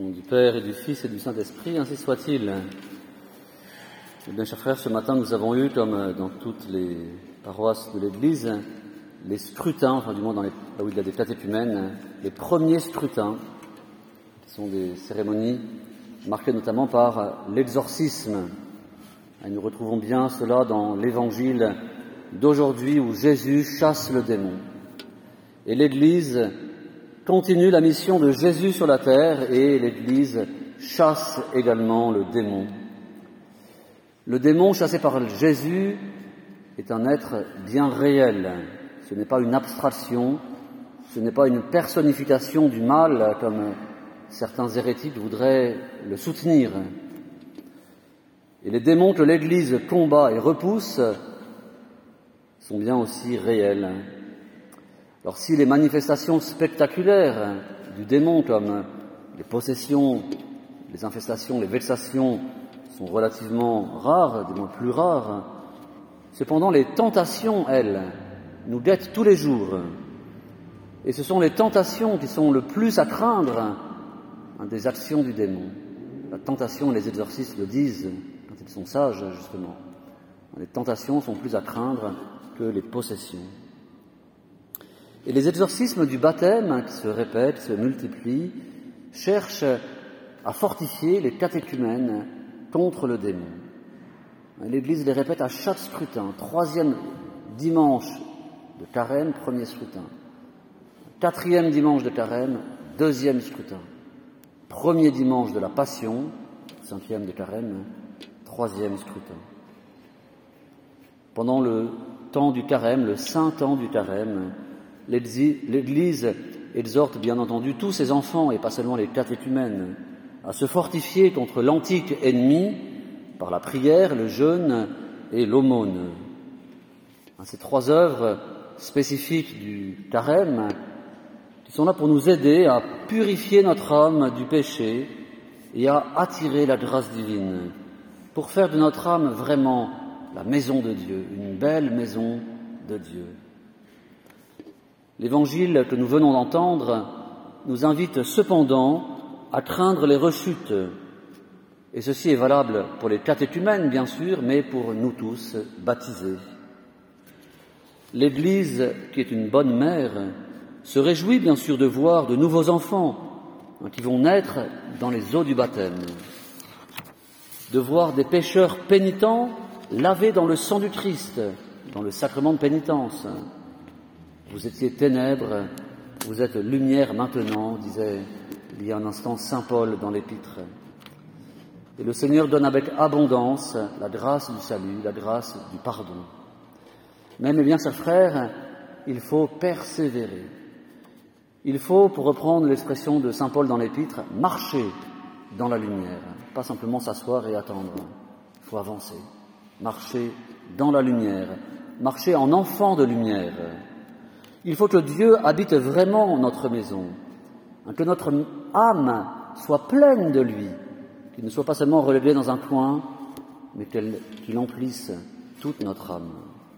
Au nom du Père et du Fils et du Saint-Esprit, ainsi soit-il. Eh bien, chers frères, ce matin, nous avons eu, comme dans toutes les paroisses de l'Église, les scrutins, enfin du moins là où il y a des catéchumènes, les premiers scrutins, qui sont des cérémonies marquées notamment par l'exorcisme. Et nous retrouvons bien cela dans l'Évangile d'aujourd'hui où Jésus chasse le démon. Et l'Église continue la mission de Jésus sur la terre et l'Église chasse également le démon. Le démon chassé par Jésus est un être bien réel. Ce n'est pas une abstraction, ce n'est pas une personnification du mal comme certains hérétiques voudraient le soutenir. Et les démons que l'Église combat et repousse sont bien aussi réels. Alors si les manifestations spectaculaires du démon comme les possessions, les infestations, les vexations sont relativement rares, du moins plus rares, cependant les tentations, elles, nous guettent tous les jours. Et ce sont les tentations qui sont le plus à craindre des actions du démon. La tentation, les exorcistes le disent, quand ils sont sages, justement. Les tentations sont plus à craindre que les possessions. Et les exorcismes du baptême, qui se répètent, se multiplient, cherchent à fortifier les catéchumènes contre le démon. L'Église les répète à chaque scrutin. 3e dimanche de carême, 1er scrutin. 4e dimanche de carême, 2e scrutin. 1er dimanche de la Passion, 5e de carême, 3e scrutin. Pendant le temps du carême, le saint temps du carême, l'Église exhorte bien entendu tous ses enfants, et pas seulement les catéchumènes, à se fortifier contre l'antique ennemi par la prière, le jeûne et l'aumône. Ces 3 œuvres spécifiques du carême qui sont là pour nous aider à purifier notre âme du péché et à attirer la grâce divine, pour faire de notre âme vraiment la maison de Dieu, une belle maison de Dieu. L'Évangile que nous venons d'entendre nous invite cependant à craindre les rechutes. Et ceci est valable pour les catéchumènes, bien sûr, mais pour nous tous, baptisés. L'Église, qui est une bonne mère, se réjouit bien sûr de voir de nouveaux enfants qui vont naître dans les eaux du baptême, de voir des pécheurs pénitents lavés dans le sang du Christ, dans le sacrement de pénitence. Vous étiez ténèbres, vous êtes lumière maintenant, disait il y a un instant saint Paul dans l'Épître. Et le Seigneur donne avec abondance la grâce du salut, la grâce du pardon. Mais mes bien chers frères, il faut persévérer. Il faut, pour reprendre l'expression de saint Paul dans l'Épître, marcher dans la lumière, pas simplement s'asseoir et attendre. Il faut avancer, marcher dans la lumière, marcher en enfant de lumière. Il faut que Dieu habite vraiment notre maison, que notre âme soit pleine de lui, qu'il ne soit pas seulement relégué dans un coin, mais qu'il emplisse toute notre âme.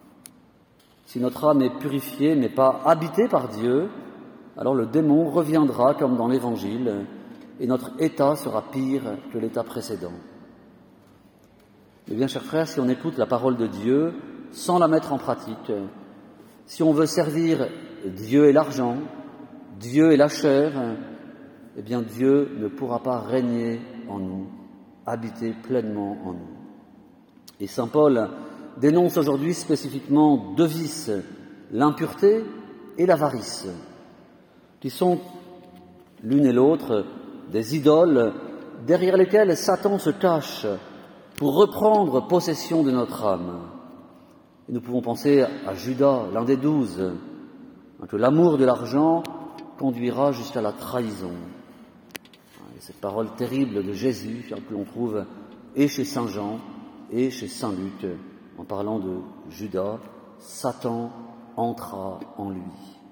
Si notre âme est purifiée, mais pas habitée par Dieu, alors le démon reviendra comme dans l'Évangile, et notre état sera pire que l'état précédent. Eh bien, chers frères, si on écoute la parole de Dieu sans la mettre en pratique, si on veut servir Dieu et l'argent, Dieu et la chair, eh bien Dieu ne pourra pas régner en nous, habiter pleinement en nous. Et saint Paul dénonce aujourd'hui spécifiquement 2 vices, l'impureté et l'avarice, qui sont l'une et l'autre des idoles derrière lesquelles Satan se cache pour reprendre possession de notre âme. Et nous pouvons penser à Judas, l'un des 12, que l'amour de l'argent conduira jusqu'à la trahison. Et cette parole terrible de Jésus que l'on trouve et chez saint Jean et chez saint Luc, en parlant de Judas, Satan entra en lui.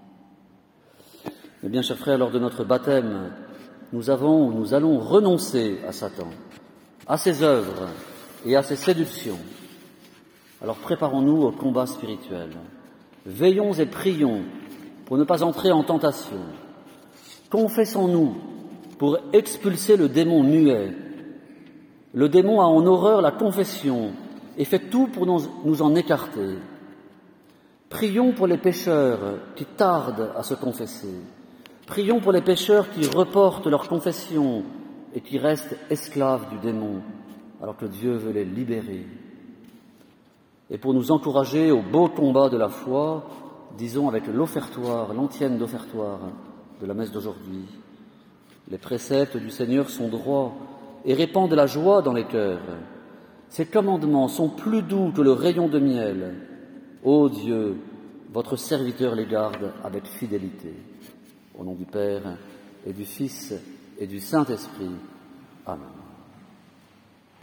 Eh bien, chers frères, lors de notre baptême, nous allons renoncer à Satan, à ses œuvres et à ses séductions. Alors préparons-nous au combat spirituel. Veillons et prions pour ne pas entrer en tentation. Confessons-nous pour expulser le démon muet. Le démon a en horreur la confession et fait tout pour nous en écarter. Prions pour les pécheurs qui tardent à se confesser. Prions pour les pécheurs qui reportent leur confession et qui restent esclaves du démon, alors que Dieu veut les libérer. Et pour nous encourager au beau combat de la foi, disons avec l'offertoire, l'antienne d'offertoire de la messe d'aujourd'hui: les préceptes du Seigneur sont droits et répandent de la joie dans les cœurs. Ces commandements sont plus doux que le rayon de miel. Ô Dieu, votre serviteur les garde avec fidélité. Au nom du Père et du Fils et du Saint-Esprit. Amen.